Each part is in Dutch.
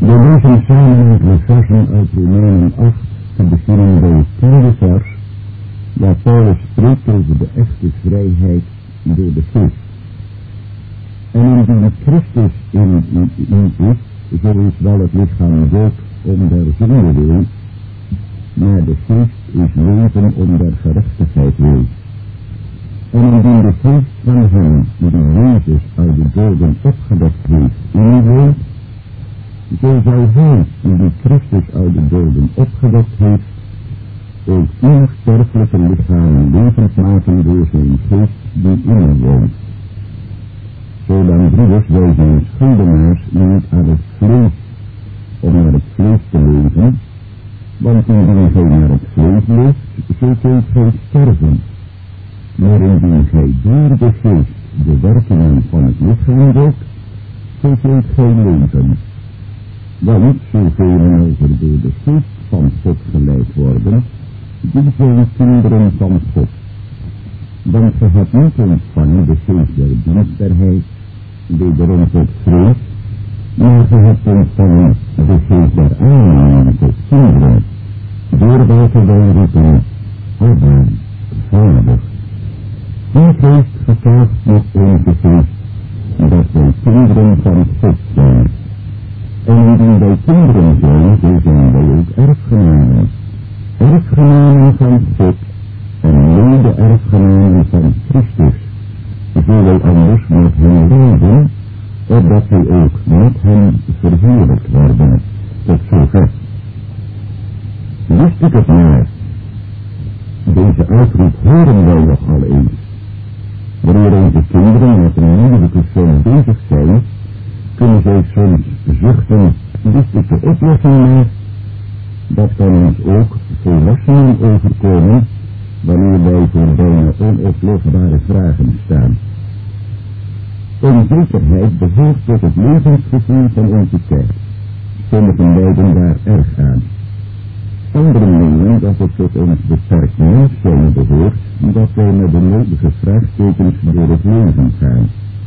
We lezen samen enkele versen uit Romeinen 8, te beginnen bij het 10e vers, waar Paulus spreekt over de echte vrijheid door de geest. En indien Christus in u is, zo is wel het lichaam dood om der zonde wil, maar de geest is leven om der gerechtigheid wil. En indien de geest van hem, die Jezus uit de doden opgewekt heeft, in u woont, zo zal hij, die Christus uit de doden opgewekt heeft, ook uw sterfelijke lichaam levend maken door zijn geest die in u woont. Zolang broeders, wij zijn schuldenaars niet aan het vlees, om naar het vlees te leven, want indien gij naar het vlees leeft, zo kunt gij sterven. Maar indien gij door de geest de werkingen van het lichaam doet, zo kunt gij leven. Want zoveel over door de geest van God geleid worden, die zijn kinderen van God. Want ge hebt niet ontvangen de geest der dienstbaarheid, wederom tot vrees, maar ge hebt ontvangen de geest der aanneming tot kinderen, door welke wij roepen, Abba, Vader. Die geest getuigt met onze geest, dat wij kinderen van God zijn. En indien wij kinderen zijn, zo zijn wij ook erfgenamen. Erfgenamen van God en mede-erfgenamen van Christus. Zo wij anders met hem leven, opdat wij ook met hem verheerlijkt worden. Tot zover. Wist ik het maar. Deze uitroep horen wij nog al eens. Wanneer onze kinderen met een moeilijke som bezig zijn, kunnen zij soms zuchten, wist ik de oplossing maar. Dat kan ons ook volwassenen overkomen, wanneer wij voor bijna onoplosbare vragen staan. Onzekerheid behoort tot het levensgevoel van onze tijd. Sommigen lijden daar erg aan. Anderen menen dat het tot ons beperkt mens zijn behoort, dat wij met de nodige vraagtekens door het leven gaan.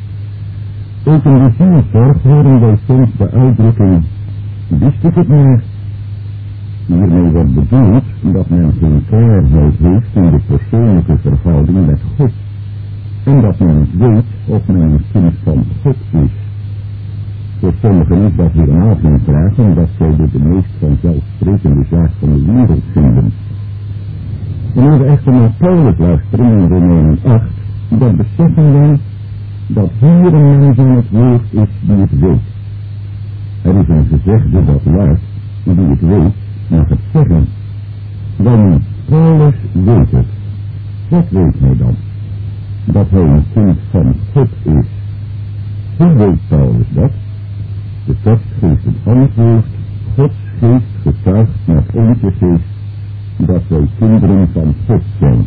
Ook in de zielzorg horen wij soms de uitdrukking, wist ik het maar. Hiermee wordt bedoeld dat men geen klaarheid heeft in de persoonlijke verhouding met God, en dat men niet weet of men een kind van God is. Voor sommigen is dat helemaal geen vraag, omdat zij dit de meest vanzelfsprekende zaak van de wereld vinden. Wanneer we echter naar Paulus luisteren in Romeinen 8, dan beseffen wij dat hier een mens aan het woord is die het weet. Er is een gezegde dat luidt, wie het weet, mag het zeggen. Want Paulus weet het. Wat weet hij dan? Dat hij een kind van God is. Hoe weet Paulus dat? De tekst geeft het antwoord, Gods geest getuigt met onze geest, dat wij kinderen van God zijn.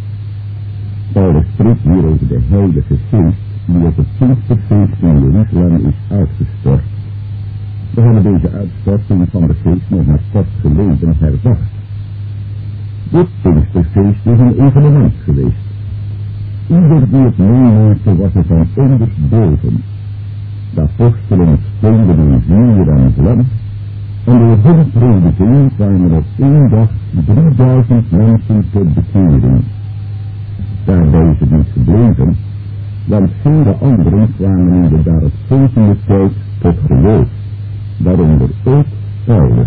Paulus spreekt hier over de Heilige Geest, die op het Pinksterfeest in Jeruzalem is uitgestort. We hebben deze uitstorting van de geest nog maar kort geleden herdacht. Dit Pinksterfeest is een evenement geweest. Ieder die het meemaakte was er van ondersteboven. De apostelen stoonden in vuur en vlam, en door hun prediking kwamen op één dag 3000 mensen tot bekering. Daarbij is het niet gebleven, want vele anderen kwamen in de daaropvolgende tijd tot geloof, waaronder ook Paulus.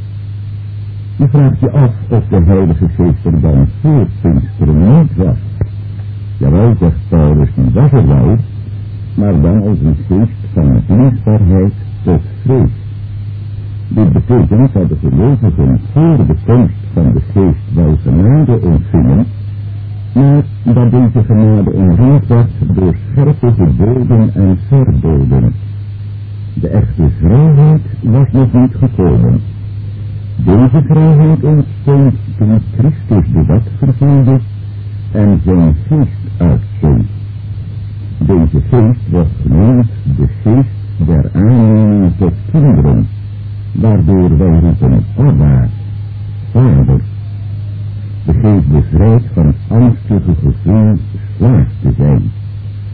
Je vraagt je af of de Heilige Geest er dan voor Pinksteren niet was. Jawel, zegt Paulus, die was er wel, maar dan als een geest van dienstbaarheid tot vrees. Dit betekent dat de gelovigen voor de komst van de geest wel genade ontvingen, maar dat deze genade omringd werd door scherpe geboden en verboden. De echte vrijheid was nog niet gekomen. Deze vrijheid ontstond toen Christus de wet vervulde en zijn geest uitzond. Deze geest wordt genoemd de geest der aanneming tot kinderen, waardoor wij roepen, Abba, Vader. De geest bevrijdt van angstige gevoel slaaf te zijn.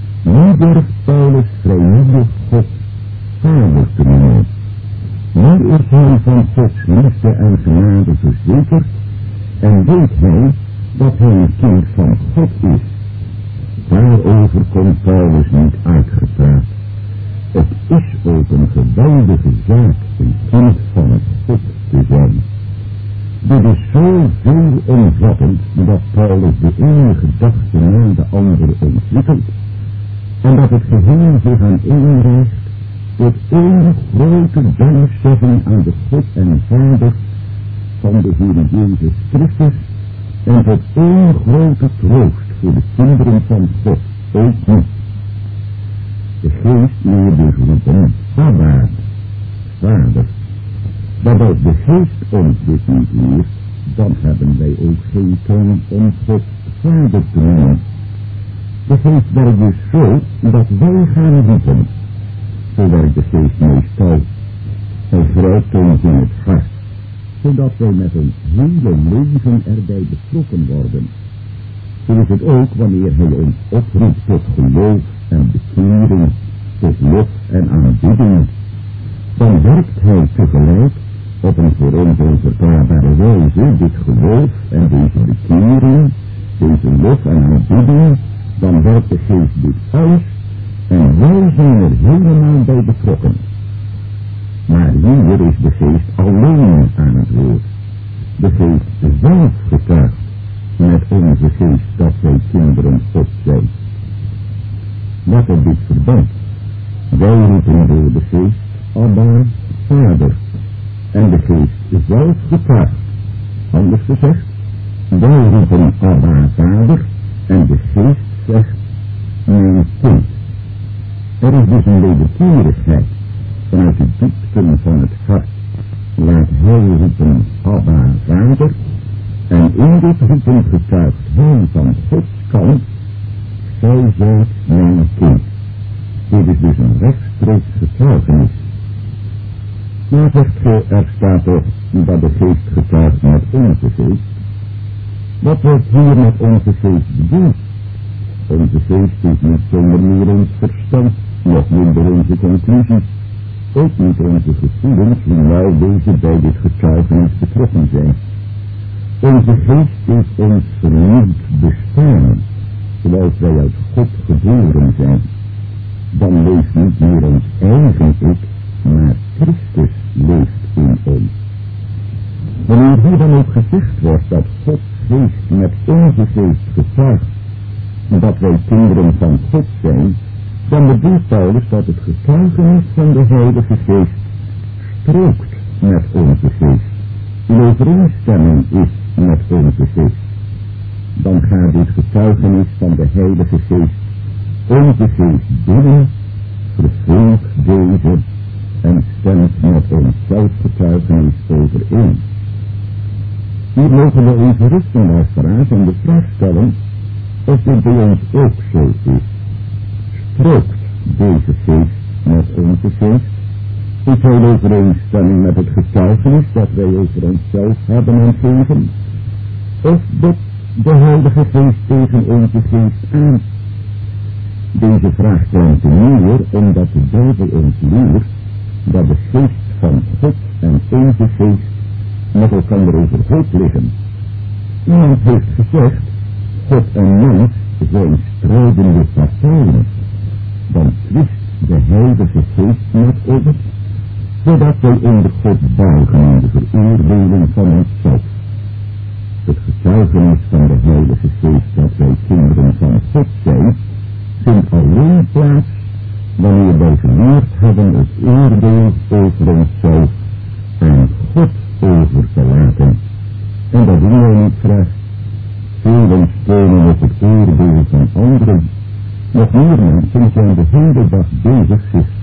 Nu durft Paulus vrijmoedig God Vader te noemen. Nu is hij van Gods liefde en genade verzekerd en weet hij dat hij een kind van God is. Daarover komt Paulus niet uitgepraat. Het is ook een geweldige zaak een kind van God te zijn. Dit is zo veelomvattend dat Paulus de ene gedachte na de andere ontwikkelt en dat het geheel zich aan één rijst tot één grote dankzegging aan de God en Vader van de Heer Jezus Christus en tot één grote troost voor de kinderen van God, ook nu. De Geest leert dus roepen, Abba, Vader. Dat als de Geest ons dit niet leert, dan hebben wij ook geen toon om God Vader te noemen. De Geest werkt dus zo dat wij gaan roepen. Zo werkt de Geest meestal. Hij grijpt ons in het hart, zodat wij met ons hele leven erbij betrokken worden. Zo is het ook wanneer hij ons oproept tot geloof en bekering, tot lof en aanbidding. Dan werkt hij tegelijk op een voor ons onverklaarbare wijze dit geloof en deze bekering, deze lof en aanbidding. Dan werkt de Geest dit uit en wij zijn er helemaal bij betrokken. Maar hier is de Geest alleen aan het woord. De Geest zelf getuigt met onze Geest dat wij kinderen God zijn. Wat op dit verband? Wij roepen door de Geest, Abba, Vader. En de Geest zelf getuigt. Anders gezegd, wij roepen Abba, Vader. En de Geest zegt, mijn kind. Er is dus een wederkerigheid. Vanuit de diepten van het hart laat hij roepen Abba, Vader. En in dit roepen getuigt hij van Gods kant, gij zijt mijn kind. Dit is dus een rechtstreeks getuigenis. Maar zegt ge, er staat toch dat de Geest getuigt met onze Geest. Wat wordt hier met onze Geest bedoeld? Onze Geest is niet zonder meer ons verstand, nog minder onze conclusies, ook niet onze gevoelens, hoewel deze bij dit getuigenis betrokken zijn. Onze Geest is ons vernieuwd bestaan, zoals wij uit God geboren zijn. Dan leeft niet meer ons eigen ik, maar Christus leeft in ons. Wanneer hier dan ook gezegd wordt dat Gods Geest met onze Geest getuigt, dat wij kinderen van God zijn, dan bedoelt Paulus dat het getuigenis van de Heilige Geest strookt met onze Geest, in overeenstemming is met onze Geest. Dan gaat dit getuigenis van de Heilige Geest onze Geest binnen, vervult deze en stemt met ons zelfgetuigenis overeen. Hier mogen we even rusten, luisteraars, en de vraag stellen of dit bij ons ook zo is. Strookt deze Geest met onze Geest? Is hij overeenstemming met het getuigenis dat wij over onszelf hebben en geven? Of dat de Heilige Geest tegen onze Geest aan? Deze vraag klinkt neer omdat de duivel ons leert dat de Geest van God en onze Geest met elkaar overhoop liggen. Iemand heeft gezegd, God en mens zijn strijdende partijen. Dan twist de Heilige Geest met ons, zodat wij onder God buigen in de veroordeling van onszelf. Het getuigenis van de Heilige Geest dat wij kinderen van God zijn, vindt alleen plaats wanneer wij geleerd hebben het oordeel over onszelf aan God over te laten. En dat doen wij niet graag. Velen steunen op het oordeel van anderen. Nog meer mensen zijn de hele dag bezig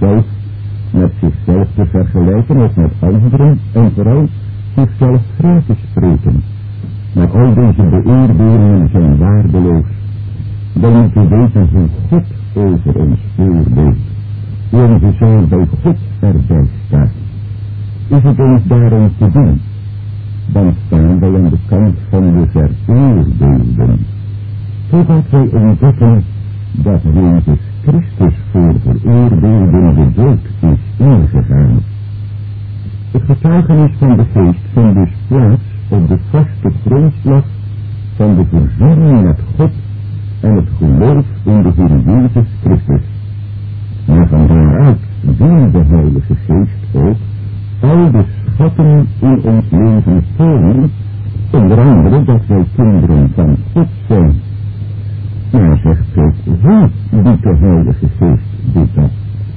met zichzelf te vergelijken of met anderen en vooral zichzelf vrij te spreken. Maar al deze beoordelingen zijn waardeloos. Wij moeten weten hoe God over ons oordeelt. Hoe onze ziel bij God erbij staat. Is het ons daarom te doen? Dan staan wij aan de kant van de veroordeelden. Totdat wij ontdekken dat Jezus Christus voor veroordeelden de dood is ingegaan. Het getuigenis van de geest vindt dus plaats op de vaste grondslag van de verzoening met God en het geloof in de Heer Jezus Christus. Maar van daaruit wil de Heilige Geest ook al de schatten in ons leven tonen, onder andere dat wij kinderen van God zijn. Maar zegt God, hoe doet de Heilige Geest dit dan?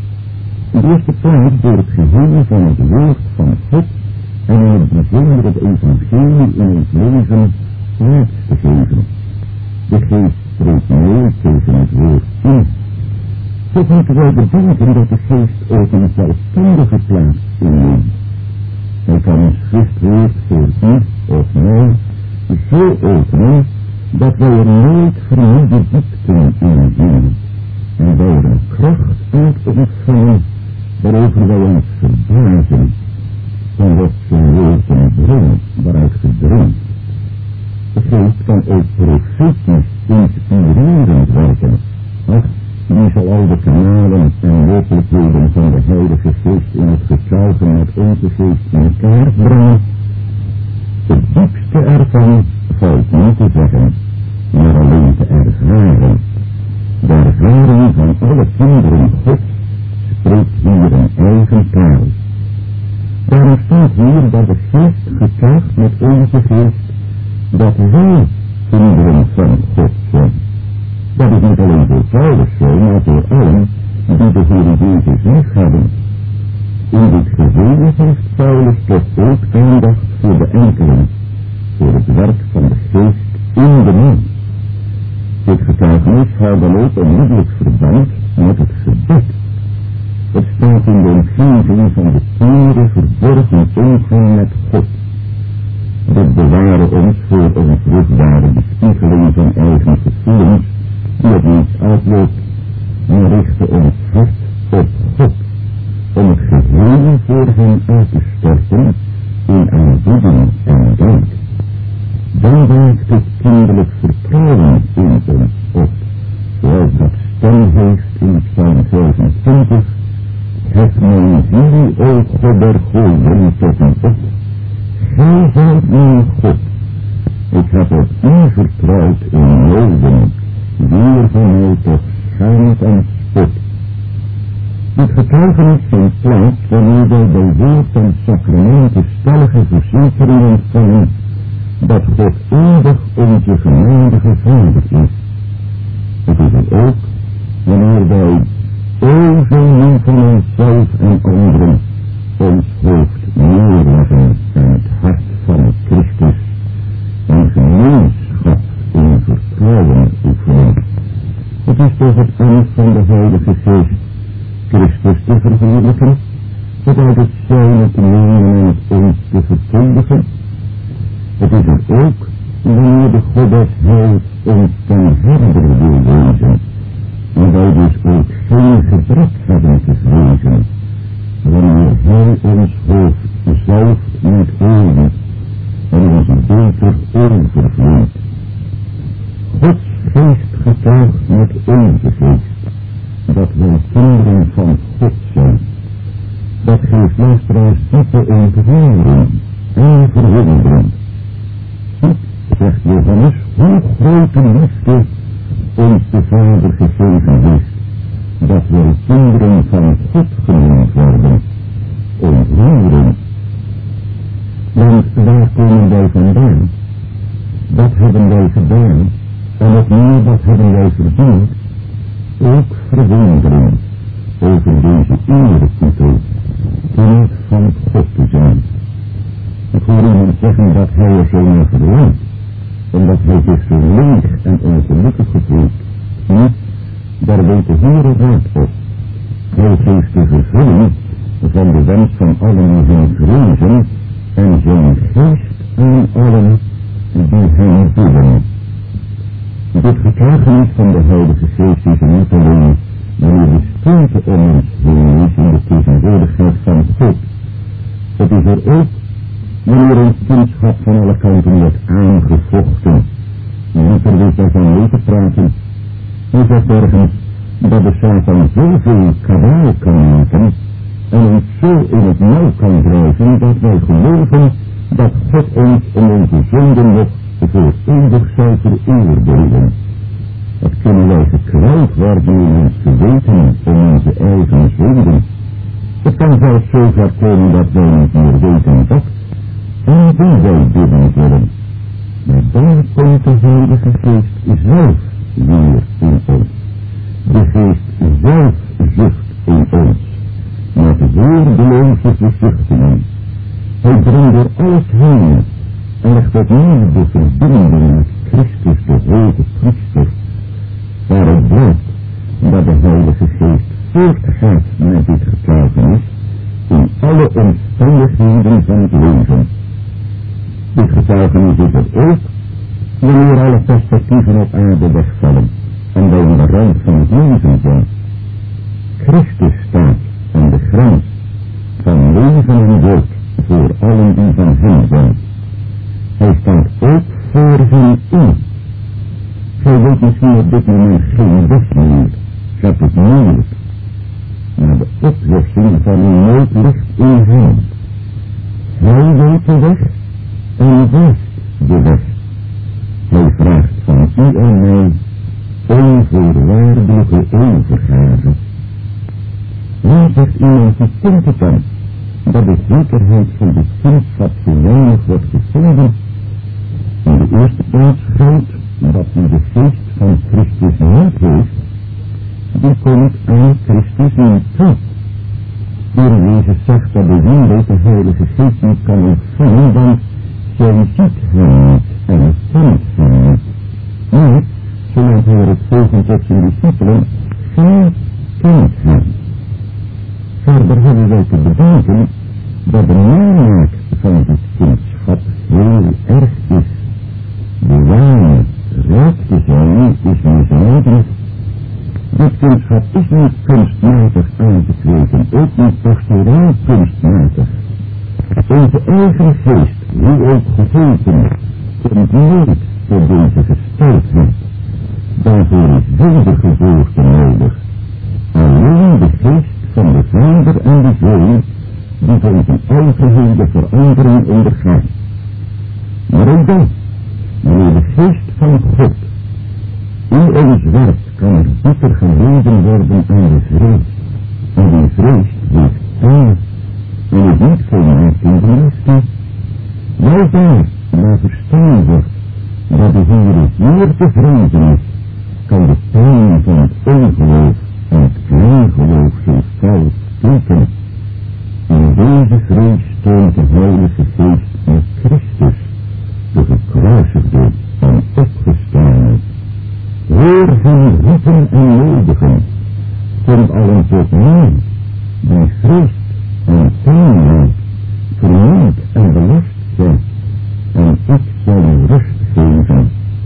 In de eerste plaats door het geheel van het woord van God en in het bijzonder het evangelie in ons leven plaats te geven. De geest spreekt mee tegen het woord in. Toch moeten wij bedenken dat de geest ook een zelfstandige plaats inneemt. Hij kan een schriftwoord voor u of mij zo openen dat wij er nooit vermoede diepten in zien. En wij er een kracht uit ontvangen waarover wij ons verbazen van wat zijn woorden brengen, waaruit gedreven. De geest kan ook profetisch inspirerend werken. Ach, die zal al de kanalen en mogelijkheden van de Heilige Geest in het getuigen met onze geest in elkaar brengen. Het diepste ervan valt niet te zeggen, maar alleen te ervaren. De ervaring van alle kinderen Gods spreekt hier een eigen taal. Daarom staat hier dat de geest getuigt met onze geest dat wij kinderen van God zijn. Dat is niet alleen voor Paulus zo, maar voor allen die de Heer Jezus lief hebben. In dit geheel heeft Paulus toch ook aandacht voor de enkelen, voor het werk van de geest in de mens. Dit getuigenis houdt dan ook onmiddellijk verband met het gebed. Het staat in de omgeving van de pure verborgen omgang met God. Dit bewaren ons voor een vruchtbare bespiegeling van eigen gevoelens, die het niet uitloopt, maar richten ons hart op God, om het geheel voor hem uit te storten in aanbidding en dank. Dan waakt het kinderlijk vertrouwen in ons op, zoals dat stem heeft in Psalm 25, het mijn ziel, o God der goden, tot u op. Gij zijt mijn God, ik heb op u vertrouwd in noden, weer van mij toch schijnt en spot. Dit getuigenis vindt plaats wanneer wij bij woord en sacramenten stellige verzekering ontvangen dat God eeuwig onze genadige Vader is. Het is het ook wanneer wij o zo niet van onszelf en anderen ons hoofd neerleggen en het hart van Christus en gemeenschap in vertrouwen oefenen. Het is toch het ambt van de Heilige Geest Christus te verheerlijken, het uit het zijne te nemen en het ons te verkondigen. Het is het ook wanneer de God des heils ons ten herder wil wezen, en wij dus ook geen gebrek hebben te vrezen, wanneer hij ons hoofd zalft met olie en ons beter overvloeit. Gods geest getuigt met onze geest dat wij kinderen van God zijn. Dat geeft luisteraars diepe ontroering en verwondering. Ziet, zegt Johannes, hoe grote liefde ons de Vader gegeven heeft, dat wij kinderen van God genoemd worden. Ontroering. Want waar komen wij vandaan? Wat hebben wij gedaan? En opnieuw, wat hebben wij verdiend? Ook verwondering over deze eretitel, kind van God te zijn. Ik hoor iemand zeggen dat hij er zo naar verlangt, omdat hij zich zo leeg en ongelukkig gevoelt. Niet, daar weet de Heere raad op. Hij geeft de vervulling van de wens van allen die hem vrezen en zijn geest aan allen die hem bidden. Dit getuigenis van de Heilige Geest is niet alleen wanneer de stilte om ons heen is in de tegenwoordigheid van God. Het is er ook wanneer ons kindschap van alle kanten wordt aangevochten. Liever is daarvan mee te praten. Hij zegt ergens dat de Satan zoveel kabaal kan maken en ons zo in het nauw kan drijven dat wij geloven dat God ons om onze zonden nog voor eeuwig zou veroordelen. Dat kunnen wij gekweld worden in ons geweten om onze eigen zonden. Het kan zelfs zo ver komen dat wij niet meer weten wat en wie wij bidden zullen. Maar dan komt de Heilige Geest zelf weer in ons. De Geest zelf zucht in ons, met woordeloze verzuchtingen. Hij brengt door alles heen en legt opnieuw de verbinding met Christus, de hoge priester, waar het blijkt dat de Heilige Geest voortgaat met dit getuigenis in alle omstandigheden van het leven. Dit getuigenis is het ook wanneer alle perspectieven op aarde wegvallen en wij aan de rand van het leven zijn. Christus staat aan de grens van leven en dood voor allen die van hem zijn. Hij staat ook voor hen in. Gij weet misschien op dit moment geen weg meer, hebt het moeilijk, maar de oplossing van uw nood ligt in hem. Hij weet de weg en wijst de weg. Hij vraagt van u en mij onvoorwaardelijke overgave. Waar zegt iemand die komt het dan, dat de zekerheid van de kindschap zo weinig wordt gevonden? In de eerste plaats geldt dat u de geest van Christus niet heeft, die komt aan Christus niet toe. Hier Jezus zegt dat de wereld de Heilige Geest niet kan ontvangen, want zij ziet hem niet en kent hem niet. Maar, zoals hij het volgend tot zijn discipelen, gij kent hem. Verder hebben wij te bedenken dat de namaak van dit kindschap heel erg is. De ware rijk te zijn is misleidend. Dit kindschap is niet kunstmatig aan te kweken, ook niet pastoraal kunstmatig. Onze eigen geest, hoe ook gegeven, komt nooit tot deze gesteldheid. Daarvoor is wedergeboorte nodig. Alleen de geest van de Vader en de Zoon, die van zijn algehele verandering ondergaat. Maar ook dan, wanneer de geest van God in ons werkt, kan er dieper geleden worden aan de vrees. En die vrees heeft taal en is niet volmaakt in de liefde. Wel daar, waar verstaan wordt dat de Heer zeer te vrezen is, kan de pijn van het ongeloof en het kleingeloof zo fel steken. In deze vrees toont de Heilige Geest met Christus, de gekruisigde en opgestane. Hoor van roepen en nodigen, komt allen tot mij, die vreest en pijn lijdt, vermoeid en belast zijn, en ik zal u rust geven.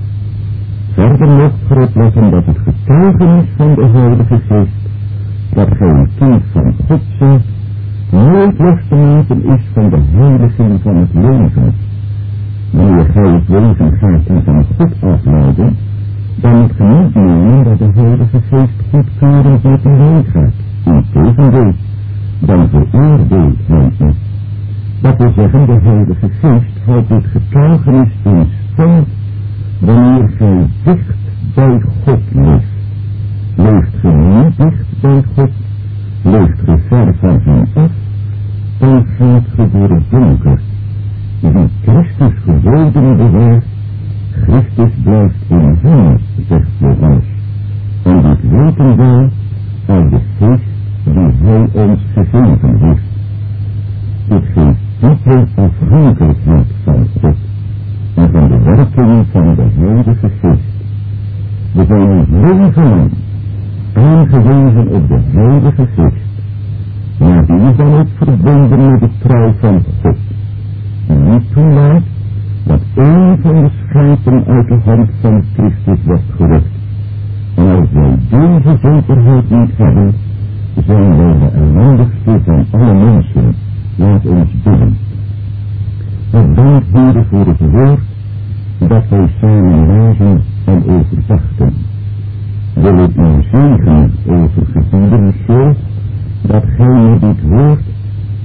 Verder mocht geopletten dat het getuigenis van de Heilige Geest, dat gij een kind van God zijt, nooit los te maken is van de heiliging van het leven. Wanneer gij het leven gaat en van God afleiden, dan moet ge niet nemen dat de Heilige Geest goedkeurend met u meegaat. Integendeel, dan veroordeelt hij u. Dat wil zeggen, de Heilige Geest houdt dit getuigenis in stand wanneer gij dicht bij God leeft. Leeft ge niet dicht bij God, leeft ge ver van hem af, dan gaat ge door het donker. Wie Christus geboden bewaart, Christus blijft in hem, zegt Johannes. En dit weten wij uit de geest die hij ons gegeven heeft. Dit geeft diepe afhankelijkheid van God en van de werking van de Heilige Geest. We zijn ons leven lang aangewezen op de Heilige Geest, maar die is dan ook verbonden met de trouw van God, die niet toelaat dat een van de schapen uit de hand van Christus wordt gerukt. En als wij deze zekerheid niet hebben, zijn wij de ellendigste van alle mensen. Laat ons bidden. Het dank Heere voor het woord dat wij samen lazen en overdachten. Wil ik u zegen over gebieden zo, dat gij met dit woord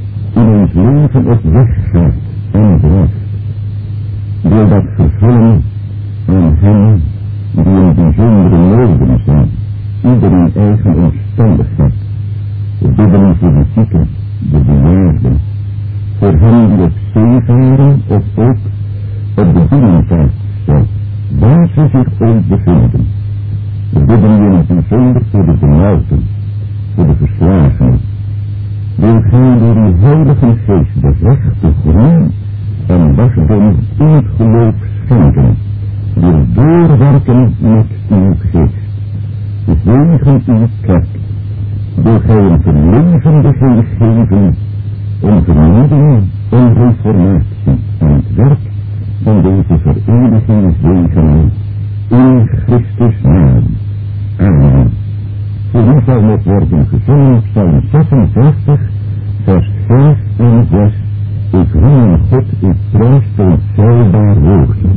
leven op weg gaat en blijft. Door dat vervullen aan hen die in bijzondere noden zijn, ieder in eigen omstandigheid. We bidden voor de zieken, de bejaarden, voor hen die op zee varen of ook op de binnenvaart zijn, waar ze zich ook bevinden. We bidden in het bijzonder voor de benauwden, voor de verslagenen. Wil gij door uw heilige geest de rechte groei en wasdom in het geloof schenken, door doorwerken met uw geest. Zegen uw kerk, door gij een verlevende geest geven om vernieuwing en reformatie aan het werk van deze vereniging zegenen in Christus naam. Amen. Voor u zal nog worden gezongen op Psalm 56, vers 5 en 6. Ik roem God, ik prijs onfeilbaar woorden.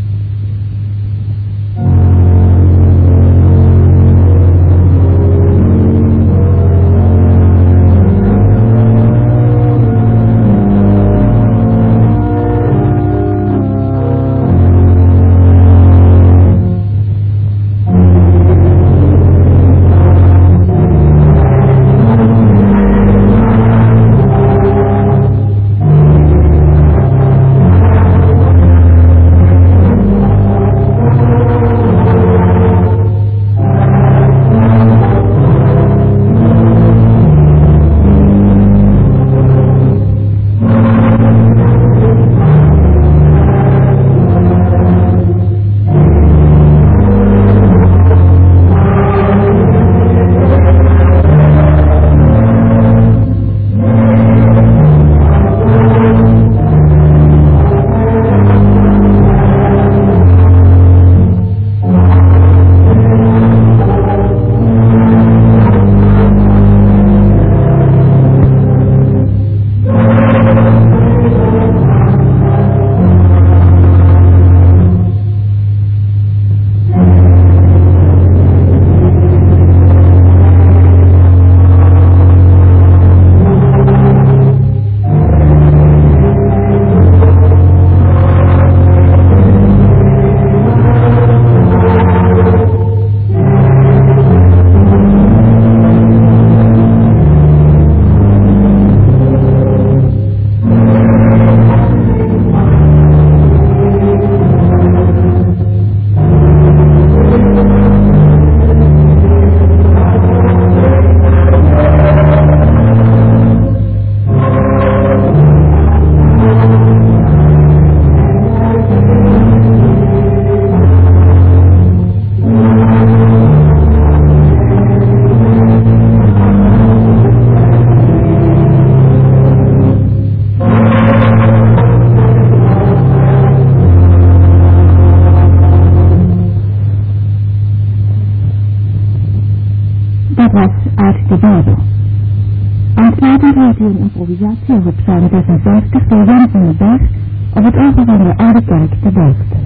Dat was uit de Bijbel. Aansluitend hoort u een improvisatie over Psalm 56 door Jan van den Berg op het orgel van de Oude Kerk te Delft.